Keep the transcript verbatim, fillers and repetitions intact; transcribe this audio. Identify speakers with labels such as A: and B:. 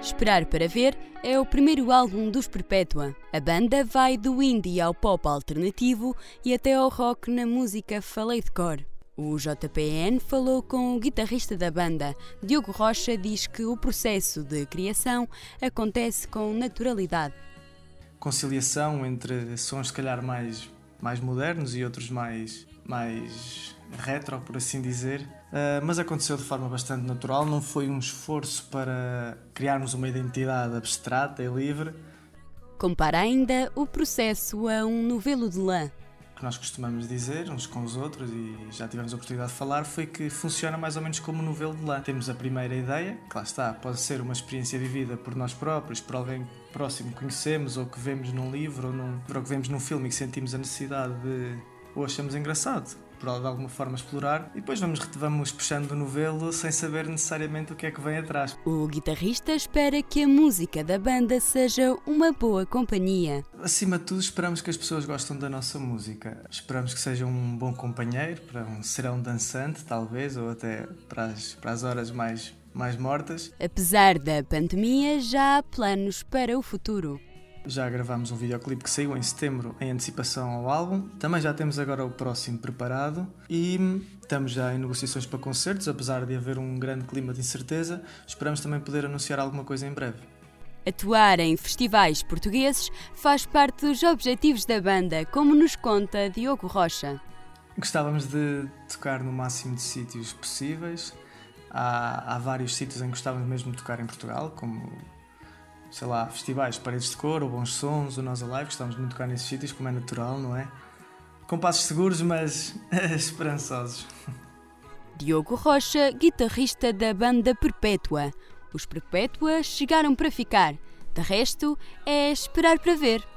A: Esperar para Ver é o primeiro álbum dos Perpétua. A banda vai do indie ao pop alternativo e até ao rock na música Falei de Cor. O J P N falou com o guitarrista da banda. Diogo Rocha diz que o processo de criação acontece com naturalidade.
B: Conciliação entre sons se calhar mais, mais modernos e outros mais, mais retro, por assim dizer, uh, mas aconteceu de forma bastante natural, não foi um esforço para criarmos uma identidade abstrata e livre.
A: Compara ainda o processo a um novelo de lã.
B: O que nós costumamos dizer uns com os outros, e já tivemos a oportunidade de falar, foi que funciona mais ou menos como um novelo de lã. Temos a primeira ideia, que lá está, pode ser uma experiência vivida por nós próprios, por alguém próximo que conhecemos, ou que vemos num livro, ou, num, ou que vemos num filme e que sentimos a necessidade de, ou achamos engraçado, por de alguma forma explorar, e depois vamos, vamos puxando o novelo sem saber necessariamente o que é que vem atrás.
A: O guitarrista espera que a música da banda seja uma boa companhia.
B: Acima de tudo, esperamos que as pessoas gostem da nossa música. Esperamos que seja um bom companheiro para um serão dançante, talvez, ou até para as, para as horas mais, mais mortas.
A: Apesar da pandemia, já há planos para o futuro.
B: Já gravámos um videoclipe que saiu em setembro em antecipação ao álbum. Também já temos agora o próximo preparado e estamos já em negociações para concertos, apesar de haver um grande clima de incerteza. Esperamos também poder anunciar alguma coisa em breve.
A: Atuar em festivais portugueses faz parte dos objetivos da banda, como nos conta Diogo Rocha.
B: Gostávamos de tocar no máximo de sítios possíveis. Há, há vários sítios em que gostávamos mesmo de tocar em Portugal, como, sei lá, festivais Paredes de Cor, ou Bons Sons, o Nós Alive, gostávamos muito de tocar nesses sítios, como é natural, não é? Com passos seguros, mas esperançosos.
A: Diogo Rocha, guitarrista da banda Perpétua. Os Perpétua chegaram para ficar. De resto, é esperar para ver.